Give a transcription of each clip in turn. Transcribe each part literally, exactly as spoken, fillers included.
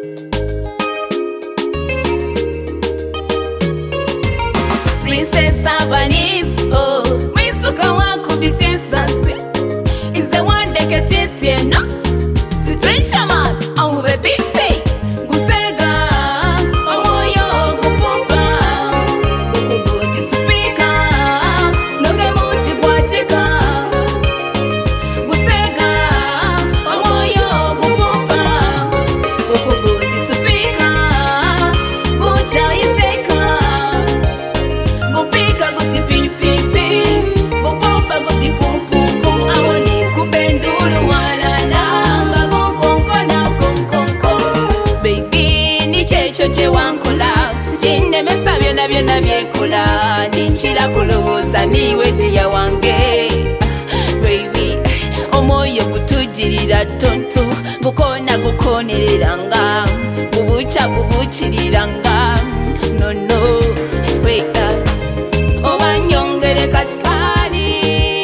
Princess Abanis, oh, Misuka wako bisiensasi. Is the one that can see see no? Si trencha man, au repite. Gusega, omoyo gupumba. Ukubuti supika, noge muti kwatika. Gusega, omoyo gupumba. Ukubuti supika, bucha iseka. Gupika guti pi pi pi, gupumba guti pum pum pum. Awani kupendulu wala nanga gongongo na gongongo. Baby ni checho che wankola, chine mesa byona byona byekola. Nichira kulowoza niwe diya wange. Baby omoyo gutujirira tonto, gukona gukonereranga, gubucha gubuchiriranga. No no, wait up. Oba nyongere kasukali,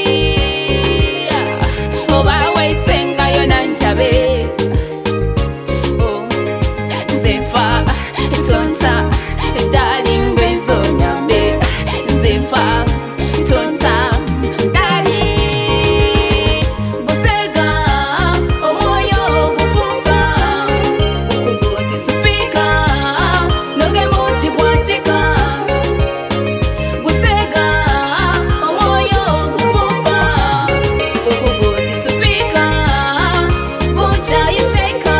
oba wesenga yona nchabe. Oh, zefa tonta, darling wezo nyambe. Zefa tonta, darling. Gusega, omoyo gupumba. Ukubuti supika, noge muti kwatika. Gusega, omoyo gupumba. Ukubuti supika, bucha iseka.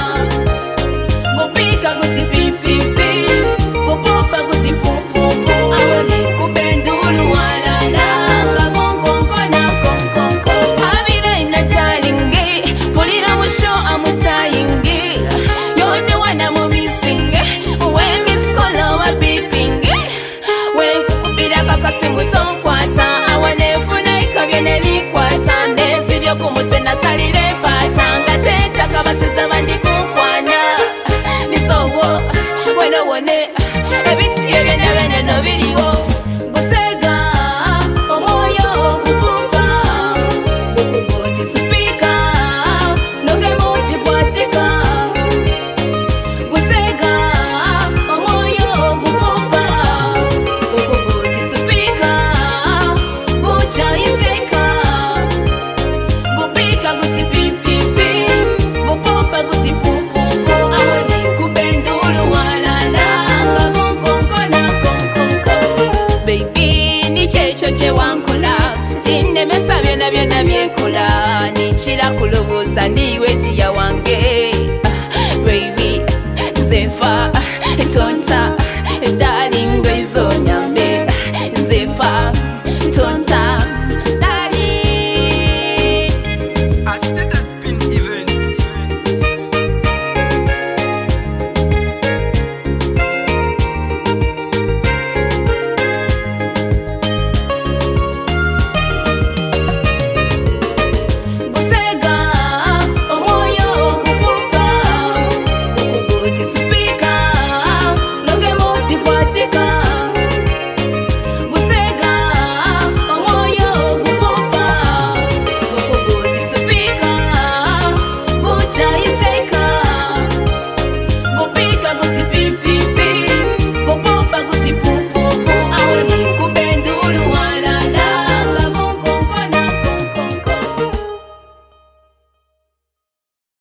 Gupika guti pi pi pi, gupumba guti pum pum pum. Awani kupendulu wala nanga gongongo na gongongo. Abira ina dalingi, pulira musho amutayingi. Yone wana mumisinge, we miskolo wa bipingi. We kukubira kakasimu tonkwata, awanefuna ikabyene likwata. Nesibyo kumutwe nasalire pata, ngateta kabasiza bandi kukwana. Nisowo, wena wone, ebiti ebyene bene no biriwo. Gusega, omoyo gupumba. Ukubuti supika, noge muti kwatika. Gusega, omoyo gupumba. Ukubuti supika, bucha iseka. Gupika guti pi pi pi, gupumba guti pum pum pum. Awani kupendulu wala nanga gongongo na gongongo. Baby ni checho che wankola, chine mesa byona byona byekola. Nichira kulowoza niwe diya wange. Baby zefa tonta.